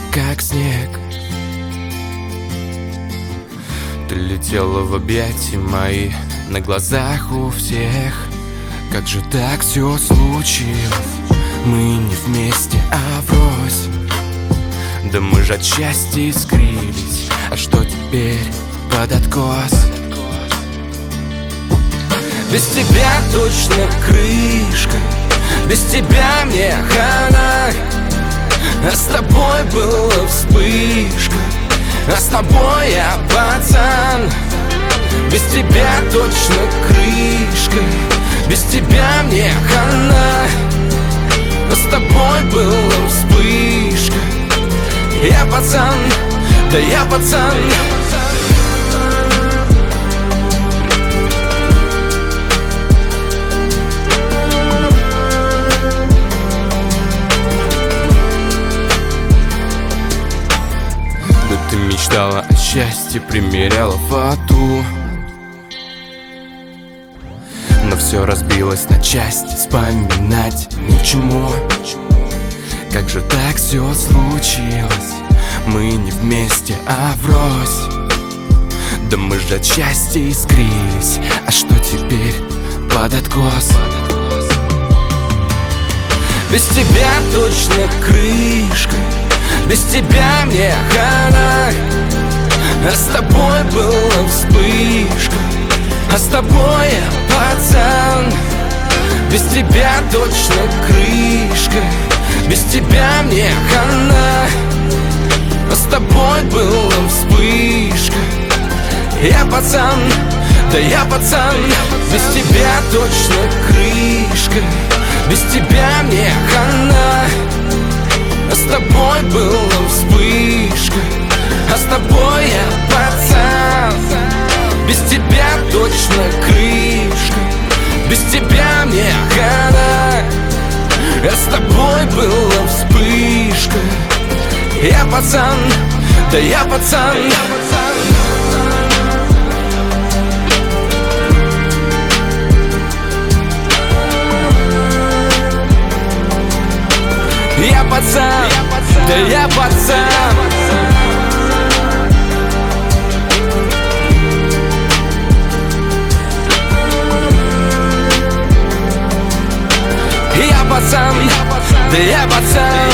как снег. Ты летела в объятия мои на глазах у всех. Как же так все случилось? Мы не вместе, а врозь. Да мы же от счастья искрились. А что теперь под откос? Без тебя точно крышка, без тебя мне хана. А с тобой была вспышка, а с тобой я пацан. Без тебя точно крышка, без тебя мне хана. А с тобой была вспышка. Я пацан, да я пацан. Да ты мечтала о счастье, примеряла фату, но все разбилось на части, вспоминать ни к чему. Как же так все случилось? Мы не вместе, а врозь. Да мы же от счастья искрились. А что теперь под откос? Без тебя точно крышка, без тебя мне хана. А с тобой была вспышка, а с тобой я пацан. Без тебя точно крышка, без тебя мне хана. А с тобой была вспышка. Я пацан, да я пацан. Без тебя точно крышка, без тебя мне хана. А с тобой была вспышка, а с тобой я пацан. Без тебя точно крышка, без тебя мне хана. А с тобой была вспышка. Я пацан, да я пацан. Я пацан, да я пацан. Я пацан, да я пацан.